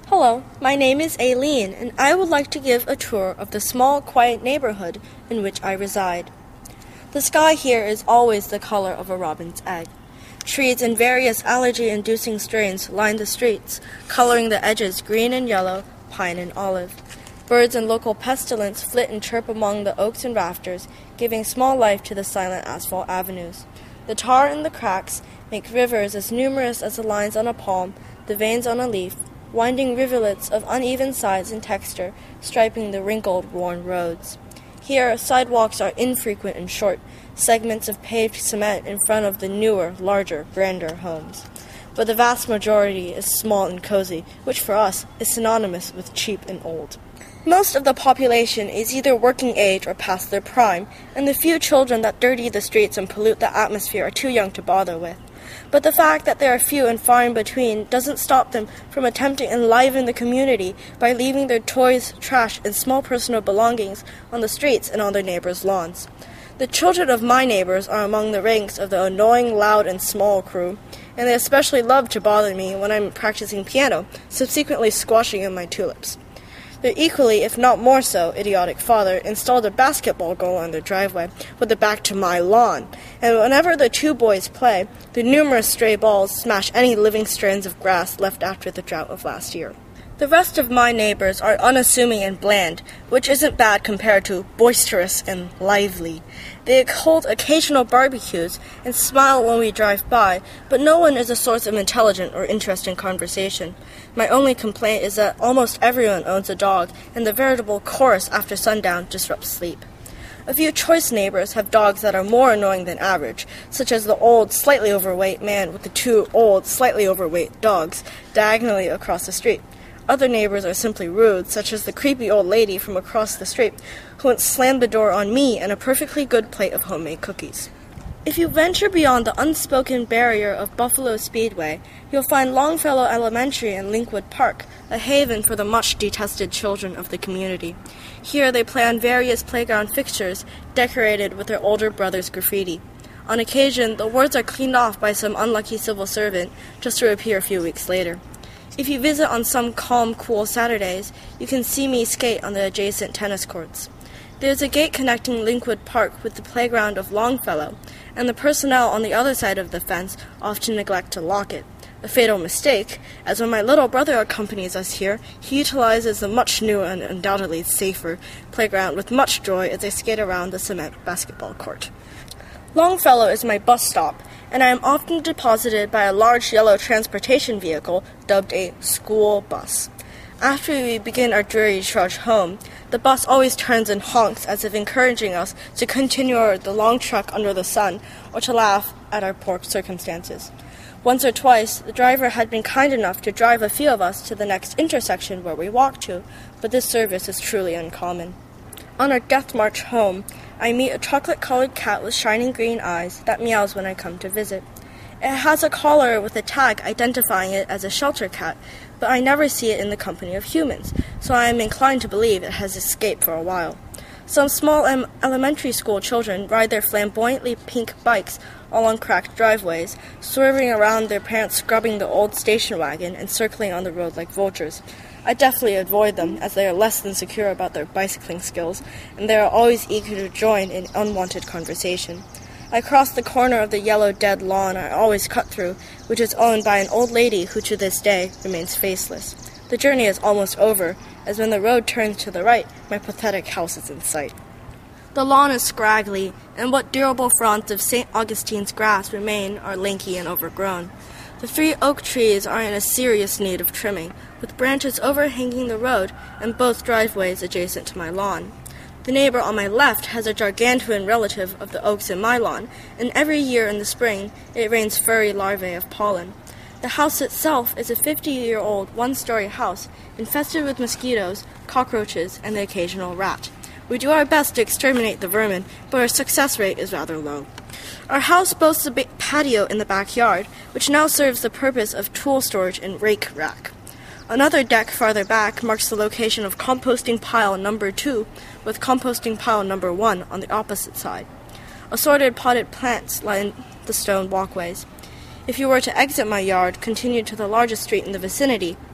Hello, my name is Aileen, and I would like to give a tour of the small, quiet neighborhood in which I reside. The sky here is always the color of a robin's egg. Trees in various allergy-inducing strains line the streets, coloring the edges green and yellow, pine and olive. Birds and local pestilence flit and chirp among the oaks and rafters, giving small life to the silent asphalt avenues. The tar and the cracks make rivers as numerous as the lines on a palm, the veins on a leaf, winding rivulets of uneven size and texture, striping the wrinkled, worn roads. Here, sidewalks are infrequent and short, segments of paved cement in front of the newer, larger, grander homes. But the vast majority is small and cozy, which for us is synonymous with cheap and old. Most of the population is either working age or past their prime, and the few children that dirty the streets and pollute the atmosphere are too young to bother with. But the fact that there are few and far in between doesn't stop them from attempting to enliven the community by leaving their toys, trash, and small personal belongings on the streets and on their neighbors' lawns. The children of my neighbors are among the ranks of the annoying, loud, and small crew, and they especially love to bother me when I'm practicing piano, subsequently squashing in my tulips. Their equally, if not more so, idiotic father installed a basketball goal on their driveway with the back to my lawn, and whenever the two boys play, the numerous stray balls smash any living strands of grass left after the drought of last year. The rest of my neighbors are unassuming and bland, which isn't bad compared to boisterous and lively. They hold occasional barbecues and smile when we drive by, but no one is a source of intelligent or interesting conversation. My only complaint is that almost everyone owns a dog, and the veritable chorus after sundown disrupts sleep. A few choice neighbors have dogs that are more annoying than average, such as the old, slightly overweight man with the two old, slightly overweight dogs diagonally across the street. Other neighbors are simply rude, such as the creepy old lady from across the street, who once slammed the door on me and a perfectly good plate of homemade cookies. If you venture beyond the unspoken barrier of Buffalo Speedway, you'll find Longfellow Elementary and Linkwood Park, a haven for the much-detested children of the community. Here they play on various playground fixtures decorated with their older brother's graffiti. On occasion, the words are cleaned off by some unlucky civil servant, just to appear a few weeks later. If you visit on some calm, cool Saturdays, you can see me skate on the adjacent tennis courts. There's a gate connecting Linkwood Park with the playground of Longfellow, and the personnel on the other side of the fence often neglect to lock it. A fatal mistake, as when my little brother accompanies us here, he utilizes the much newer and undoubtedly safer playground with much joy as they skate around the cement basketball court. Longfellow is my bus stop, and I am often deposited by a large yellow transportation vehicle dubbed a school bus. After we begin our dreary trudge home, the bus always turns and honks as if encouraging us to continue the long trek under the sun or to laugh at our poor circumstances. Once or twice, the driver had been kind enough to drive a few of us to the next intersection where we walk to, but this service is truly uncommon. On our death march home, I meet a chocolate-colored cat with shining green eyes that meows when I come to visit. It has a collar with a tag identifying it as a shelter cat, but I never see it in the company of humans, so I am inclined to believe it has escaped for a while. Some small elementary school children ride their flamboyantly pink bikes along cracked driveways, swerving around their parents scrubbing the old station wagon and circling on the road like vultures. I definitely avoid them, as they are less than secure about their bicycling skills, and they are always eager to join in unwanted conversation. I cross the corner of the yellow dead lawn I always cut through, which is owned by an old lady who to this day remains faceless. The journey is almost over, as when the road turns to the right, my pathetic house is in sight. The lawn is scraggly, and what durable fronds of St. Augustine's grass remain are lanky and overgrown. The 3 oak trees are in a serious need of trimming, with branches overhanging the road and both driveways adjacent to my lawn. The neighbor on my left has a gargantuan relative of the oaks in my lawn, and every year in the spring it rains furry larvae of pollen. The house itself is a 50-year-old one-story house infested with mosquitoes, cockroaches, and the occasional rat. We do our best to exterminate the vermin, but our success rate is rather low. Our house boasts a big patio in the backyard, which now serves the purpose of tool storage and rake rack. Another deck farther back marks the location of composting pile number 2, with composting pile number 1 on the opposite side. Assorted potted plants line the stone walkways. If you were to exit my yard, continue to the largest street in the vicinity,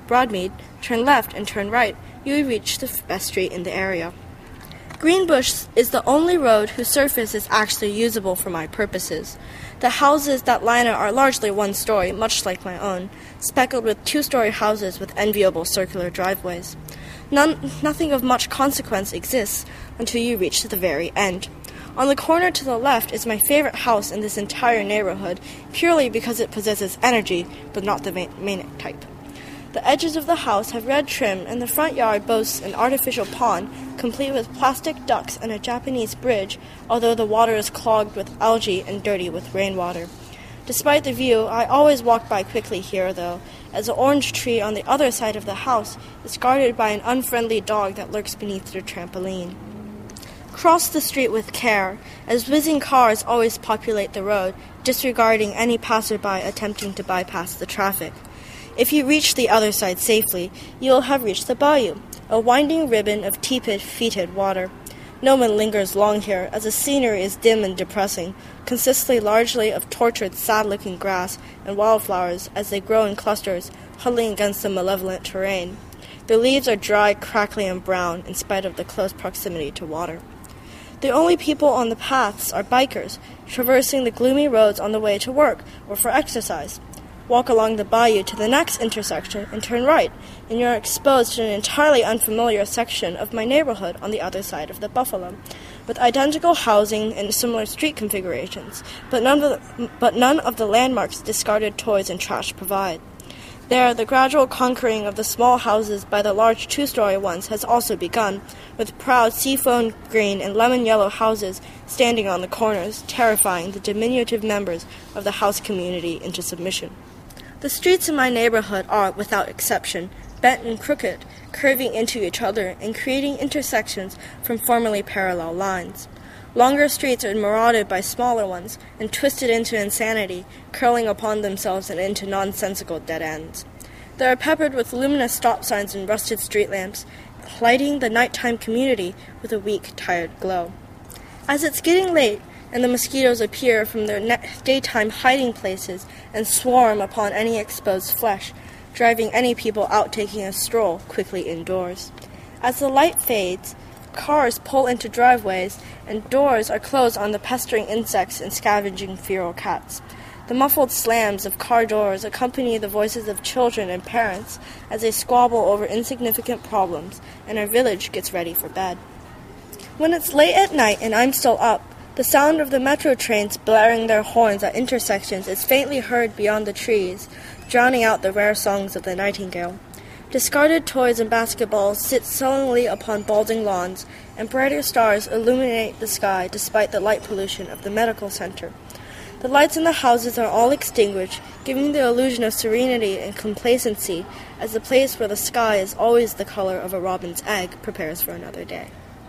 Broadmead, turn left and turn right, you will reach the best street in the area. Greenbush is the only road whose surface is actually usable for my purposes. The houses that line it are largely one-story, much like my own, speckled with two-story houses with enviable circular driveways. Nothing of much consequence exists until you reach the very end. On the corner to the left is my favorite house in this entire neighborhood, purely because it possesses energy, but not the manic type. The edges of the house have red trim, and the front yard boasts an artificial pond, complete with plastic ducks and a Japanese bridge, although the water is clogged with algae and dirty with rainwater. Despite the view, I always walk by quickly here, though, as the orange tree on the other side of the house is guarded by an unfriendly dog that lurks beneath the trampoline. Cross the street with care, as whizzing cars always populate the road, disregarding any passerby attempting to bypass the traffic. If you reach the other side safely, you will have reached the bayou, a winding ribbon of tepid, water. No one lingers long here, as the scenery is dim and depressing, consisting largely of tortured, sad-looking grass and wildflowers as they grow in clusters, huddling against the malevolent terrain. The leaves are dry, crackly, and brown, in spite of the close proximity to water. The only people on the paths are bikers, traversing the gloomy roads on the way to work or for exercise. Walk along the bayou to the next intersection and turn right, and you are exposed to an entirely unfamiliar section of my neighborhood on the other side of the Buffalo, with identical housing and similar street configurations, but none of the landmarks discarded toys and trash provide. There, the gradual conquering of the small houses by the large two-story ones has also begun, with proud seafoam green and lemon yellow houses standing on the corners, terrifying the diminutive members of the house community into submission. The streets in my neighborhood are, without exception, bent and crooked, curving into each other and creating intersections from formerly parallel lines. Longer streets are marauded by smaller ones and twisted into insanity, curling upon themselves and into nonsensical dead ends. They are peppered with luminous stop signs and rusted street lamps, lighting the nighttime community with a weak, tired glow. As it's getting late, and the mosquitoes appear from their daytime hiding places and swarm upon any exposed flesh, driving any people out taking a stroll quickly indoors. As the light fades, cars pull into driveways, and doors are closed on the pestering insects and scavenging feral cats. The muffled slams of car doors accompany the voices of children and parents as they squabble over insignificant problems, and our village gets ready for bed. When it's late at night and I'm still up, the sound of the metro trains blaring their horns at intersections is faintly heard beyond the trees, drowning out the rare songs of the nightingale. Discarded toys and basketballs sit sullenly upon balding lawns, and brighter stars illuminate the sky despite the light pollution of the medical center. The lights in the houses are all extinguished, giving the illusion of serenity and complacency as the place where the sky is always the color of a robin's egg prepares for another day.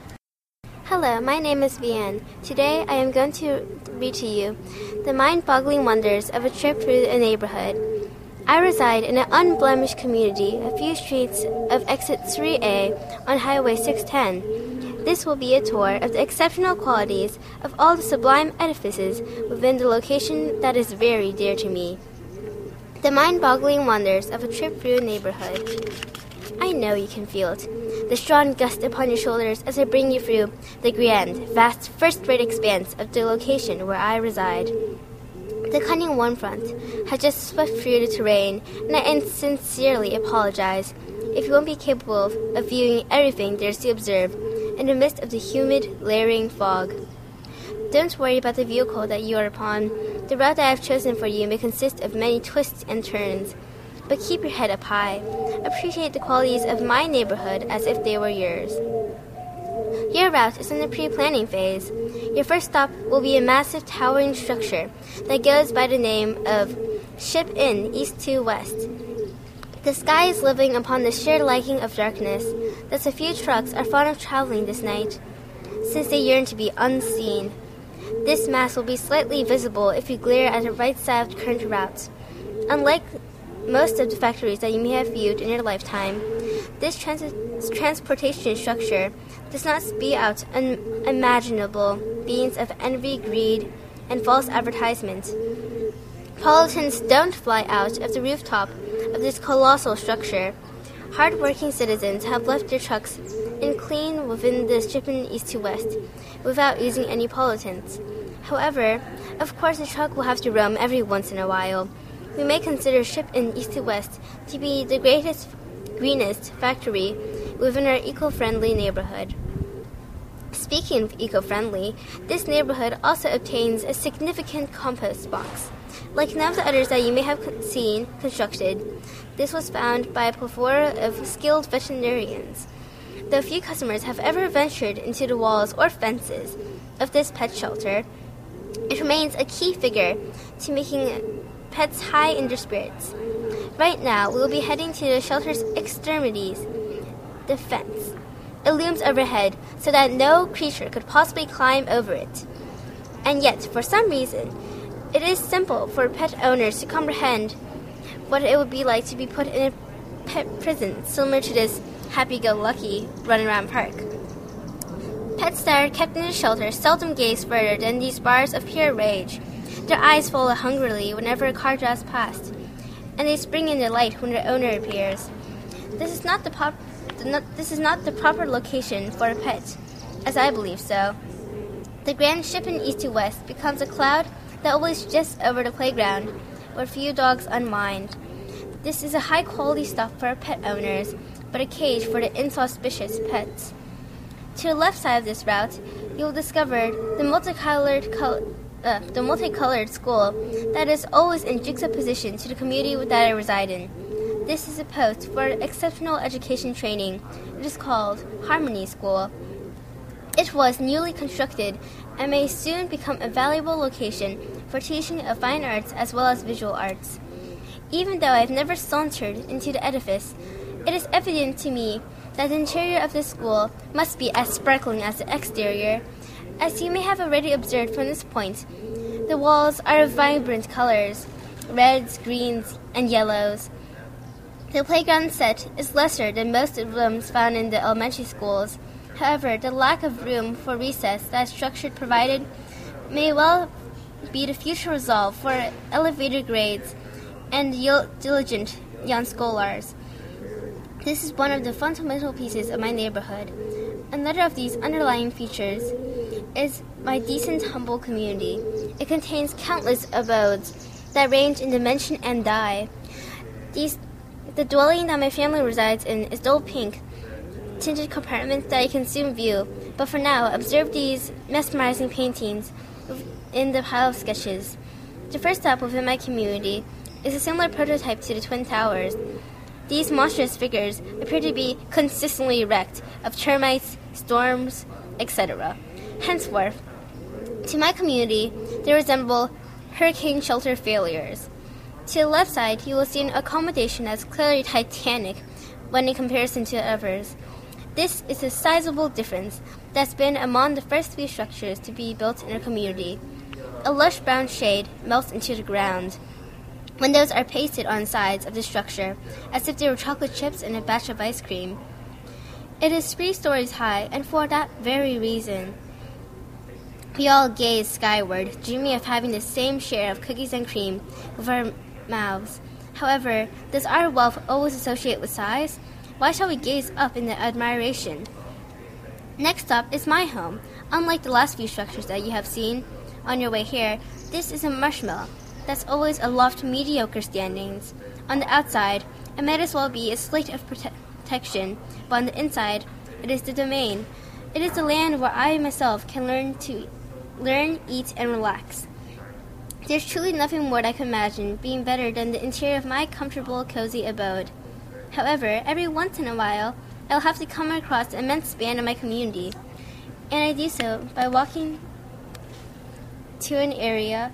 Hello, my name is Vianne. Today I am going to read to you the mind-boggling wonders of a trip through a neighborhood. I reside in an unblemished community a few streets of exit 3A on Highway 610. This will be a tour of the exceptional qualities of all the sublime edifices within the location that is very dear to me. The mind-boggling wonders of a trip through a neighborhood. I know you can feel it. The strong gust upon your shoulders as I bring you through the grand, vast, first-rate expanse of the location where I reside. The cunning Warmfront has just swept through the terrain, and I sincerely apologize if you won't be capable of viewing everything there is to observe in the midst of the humid, layering fog. Don't worry about the vehicle that you are upon. The route that I have chosen for you may consist of many twists and turns, but keep your head up high. Appreciate the qualities of my neighborhood as if they were yours. Your route is in the pre-planning phase. Your first stop will be a massive towering structure that goes by the name of Ship Inn East to West. The sky is living upon the sheer liking of darkness, thus a few trucks are fond of traveling this night, since they yearn to be unseen. This mass will be slightly visible if you glare at the right side of the current route. Unlike most of the factories that you may have viewed in your lifetime, this transportation structure does not spew out unimaginable beams of envy, greed, and false advertisement. Politicians don't fly out of the rooftop of this colossal structure. Hard-working citizens have left their trucks in clean within the strip in east to west, without using any pollutants. However, of course the truck will have to roam every once in a while. We may consider strip in east to west to be the greenest factory within our eco-friendly neighborhood. Speaking of eco-friendly, this neighborhood also obtains a significant compost box. Like none of the others that you may have seen constructed, this was found by a plethora of skilled veterinarians. Though few customers have ever ventured into the walls or fences of this pet shelter, it remains a key figure to making pets high in their spirits. Right now, we will be heading to the shelter's extremities, the fence. It looms overhead so that no creature could possibly climb over it. And yet, for some reason, it is simple for pet owners to comprehend what it would be like to be put in a pet prison similar to this happy-go-lucky run-around park. Pets that are kept in the shelter seldom gaze further than these bars of pure rage. Their eyes follow hungrily whenever a car drives past, and they spring in delight when their owner appears. This is not the proper location for a pet, as I believe so. The grand ship in east to west becomes a cloud that always just over the playground, where few dogs unwind. This is a high-quality stop for pet owners, but a cage for the inauspicious pets. To the left side of this route, you will discover the multicolored school that is always in juxtaposition to the community that I reside in. This is a post for exceptional education training. It is called Harmony School. It was newly constructed and may soon become a valuable location for teaching of fine arts as well as visual arts. Even though I have never sauntered into the edifice, it is evident to me that the interior of this school must be as sparkling as the exterior. As you may have already observed from this point, the walls are of vibrant colors, reds, greens, and yellows. The playground set is lesser than most of the rooms found in the elementary schools. However, the lack of room for recess that structure provided may well be the future resolve for elevated grades and diligent young scholars. This is one of the fundamental pieces of my neighborhood. Another of these underlying features is my decent, humble community. It contains countless abodes that range in dimension and dye. The dwelling that my family resides in is dull pink, tinted compartments that I can soon view, but for now, observe these mesmerizing paintings in the pile of sketches. The first stop within my community is a similar prototype to the Twin Towers. These monstrous figures appear to be consistently wrecked of termites, storms, etc. Henceforth, to my community, they resemble hurricane shelter failures. To the left side, you will see an accommodation that's clearly titanic when in comparison to others. This is a sizable difference that's been among the first few structures to be built in our community. A lush brown shade melts into the ground. Windows are pasted on sides of the structure, as if they were chocolate chips in a batch of ice cream. It is 3 stories high, and for that very reason, we all gaze skyward, dreaming of having the same share of cookies and cream with our mouths. However, does our wealth always associate with size? Why shall we gaze up in admiration? Next up is my home. Unlike the last few structures that you have seen on your way here, this is a marshmallow that's always aloft mediocre standings. On the outside, it might as well be a slate of protection, but on the inside, it is the domain. It is the land where I myself can learn, eat, and relax. There's truly nothing more that I can imagine being better than the interior of my comfortable, cozy abode. However, every once in a while, I'll have to come across the immense span of my community, and I do so by walking to an area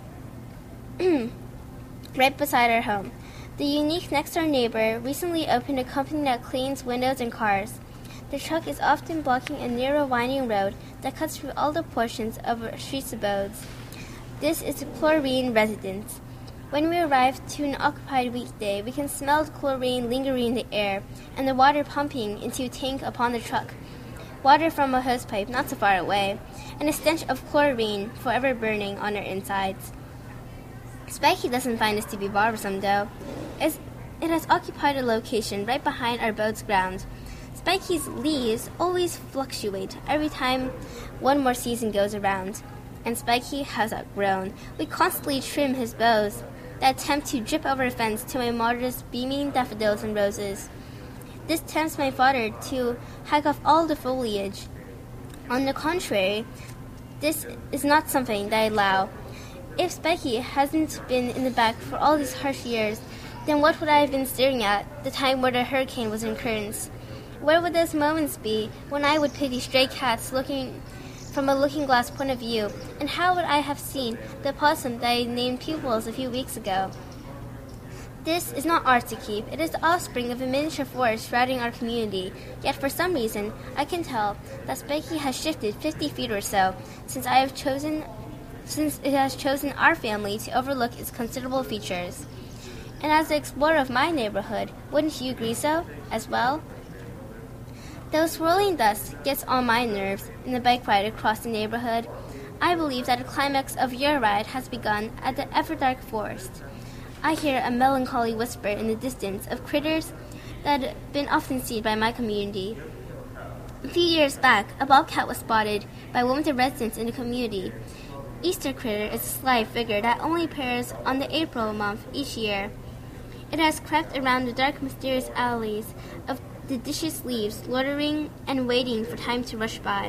right beside our home. The unique next-door neighbor recently opened a company that cleans windows and cars. The truck is often blocking a narrow, winding road that cuts through all the portions of our street's abodes. This is the chlorine residence. When we arrive to an occupied weekday, we can smell the chlorine lingering in the air and the water pumping into a tank upon the truck. Water from a hosepipe not so far away, and a stench of chlorine forever burning on our insides. Spiky doesn't find this to be bothersome, though. It has occupied a location right behind our boat's ground. Spiky's leaves always fluctuate every time one more season goes around, and Spiky has outgrown. We constantly trim his boughs that attempt to drip over a fence to my modest beaming daffodils and roses. This tempts my father to hack off all the foliage. On the contrary, this is not something that I allow. If Spiky hasn't been in the back for all these harsh years, then what would I have been staring at the time where the hurricane was in occurrence? Where would those moments be when I would pity stray cats looking from a looking-glass point of view, and how would I have seen the possum that I named Pupils a few weeks ago? This is not ours to keep. It is the offspring of a miniature forest shrouding our community. Yet for some reason, I can tell that Spiky has shifted 50 feet or so since it has chosen our family to overlook its considerable features. And as the explorer of my neighborhood, wouldn't you agree so, as well? Though swirling dust gets on my nerves in the bike ride across the neighborhood, I believe that the climax of your ride has begun at the Everdark Forest. I hear a melancholy whisper in the distance of critters that have been often seen by my community. A few years back, a bobcat was spotted by one of the residents in the community. Easter critter is a sly figure that only appears on the April month each year. It has crept around the dark, mysterious alleys of the deciduous leaves, loitering and waiting for time to rush by.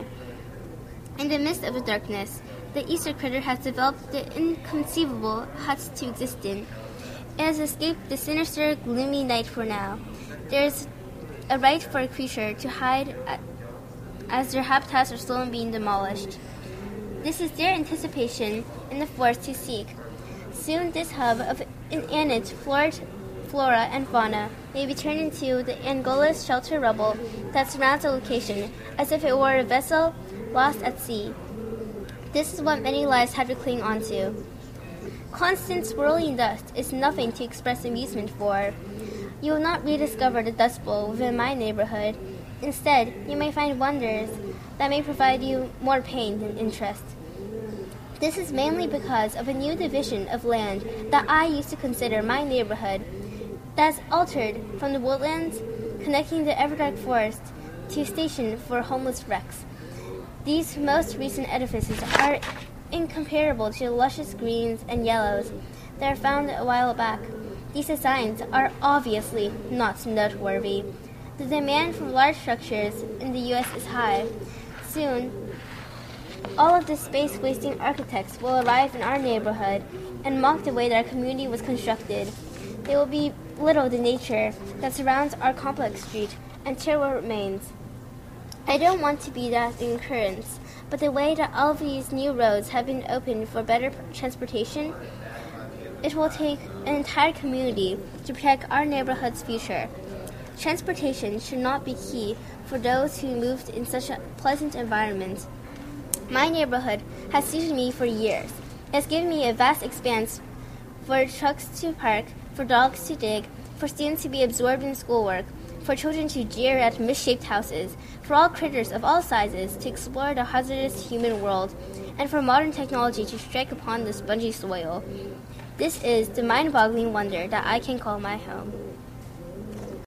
In the midst of the darkness, the Easter critter has developed the inconceivable huts to exist in. It has escaped the sinister, gloomy night for now. There is a right for a creature to hide as their habitats are slowly being demolished. This is their anticipation in the forest to seek. Soon this hub of inanimate flora and fauna may be turned into the Angola's shelter rubble that surrounds the location as if it were a vessel lost at sea. This is what many lives have to cling onto. Constant swirling dust is nothing to express amusement for. You will not rediscover the Dust Bowl within my neighborhood. Instead, you may find wonders that may provide you more pain than interest. This is mainly because of a new division of land that I used to consider my neighborhood that is altered from the woodlands connecting the Everdark Forest to a station for homeless wrecks. These most recent edifices are incomparable to the luscious greens and yellows that are found a while back. These designs are obviously not noteworthy. The demand for large structures in the U.S. is high. Soon, all of the space-wasting architects will arrive in our neighborhood and mock the way that our community was constructed. They will belittle the nature that surrounds our complex street and tear what remains. I don't want to be that occurrence, but the way that all of these new roads have been opened for better transportation, it will take an entire community to protect our neighborhood's future. Transportation should not be key for those who moved in such a pleasant environment. My neighborhood has suited me for years. It has given me a vast expanse for trucks to park, for dogs to dig, for students to be absorbed in schoolwork, for children to jeer at misshaped houses, for all critters of all sizes to explore the hazardous human world, and for modern technology to strike upon the spongy soil. This is the mind-boggling wonder that I can call my home.